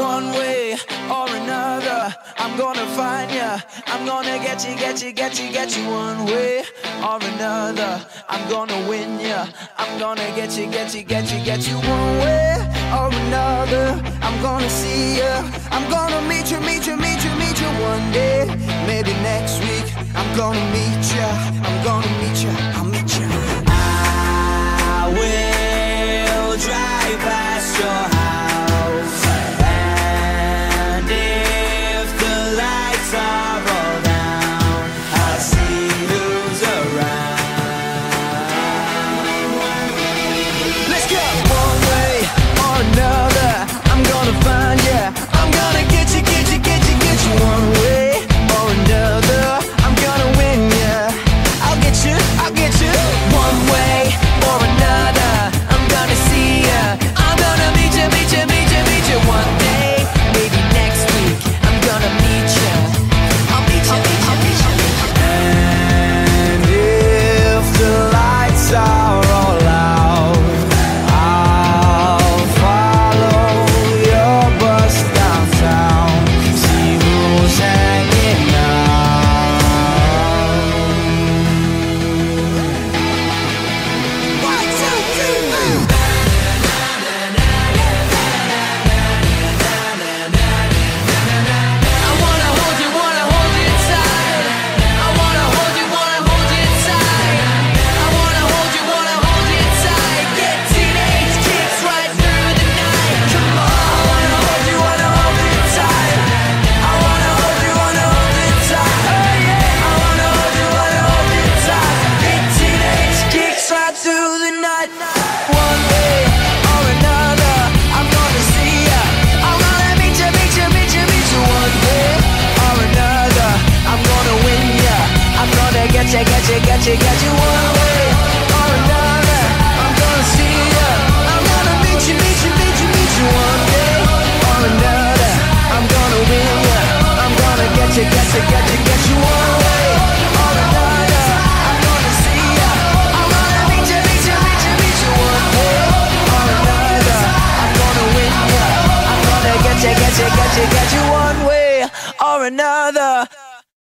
One way or another, I'm gonna find ya. I'm gonna get you, get you, get you, get you. One way or another, I'm gonna win ya. I'm gonna get you, get you, get you, get you. One way or another, I'm gonna see ya. I'm gonna meet you, meet you, meet you, meet you one day. Maybe next week, I'm gonna meet ya. I'm gonna meet ya, I'll meet ya. I will drive past your house, and if the lights are all down, I'll see who's around. Let's go! One way or another, I'm gonna find ya. I'm gonna get you, get you, get you, get you. One way or another, I'm gonna win ya. I'll get you, I'll get you. One way or another, I'm gonna see ya. I'm gonna meet you, meet you, meet you, meet you one day. Maybe next week, I'm gonna meet ya. I'll meet you, I'll meet you. And if the lights are all out, I'll follow your bus downtown, see who's hanging out. One, two, three, I wanna hold you tight. I wanna hold you tight. I wanna hold you tight. Get teenage kicks right through the night. Come on, I wanna hold you tight. I wanna hold you tight. Oh yeah, I wanna hold you tight. Get teenage kicks right through the night. One way or another, I'm gonna see ya. I'm gonna meet you, meet you, meet you, meet you. One way or another, I'm gonna win ya. I'm gonna get you, get you, get you, get you. One way or another, I'm gonna see ya. I'm gonna meet you, meet you, meet you, meet you. One day or another, I'm gonna win ya. I'm gonna get you, get you, get you, get you. One way or another, I'm gonna see ya. I'm gonna meet you, meet you, meet you, meet you. One way or another, I'm gonna win ya. I'm gonna get you, get you, get you, get you. One way or another.